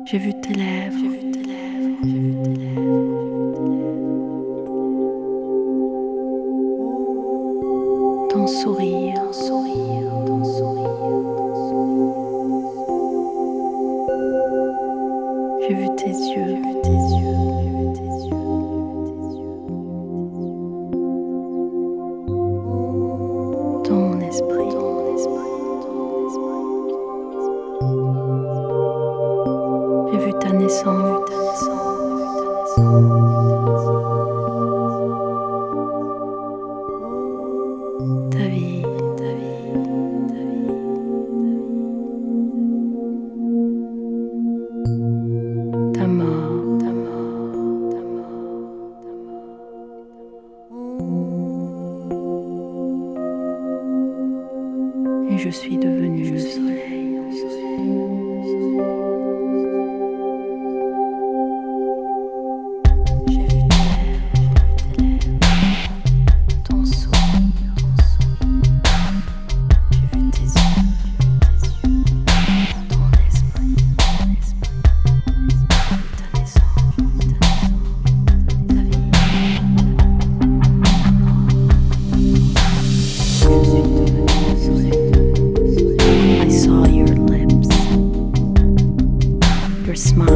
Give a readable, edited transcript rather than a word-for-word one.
J'ai vu tes lèvres, j'ai vu tes lèvres, j'ai vu tes lèvres. Ton sourire, ton sourire, ton sourire, ton sourire. J'ai vu tes yeux, j'ai vu tes yeux, j'ai vu tes yeux, j'ai vu tes yeux. Ton esprit, ton esprit, ton esprit. J'ai vu ta naissance, j'ai vu ta naissance, j'ai vu ta naissance. Ta vie, ta vie, ta vie, ta mort, ta mort, ta mort, ta mort. Et je suis devenue le soleil, le soleil, le soleil. J'ai vu tes lèvres, ton sourire, ton sourire. J'ai vu tes yeux, ton esprit, ton esprit. J'ai vu ta naissance, j'ai vu ta naissance, ta vie, ta mort. Je suis devenue le soleil. I saw your lips, your smile.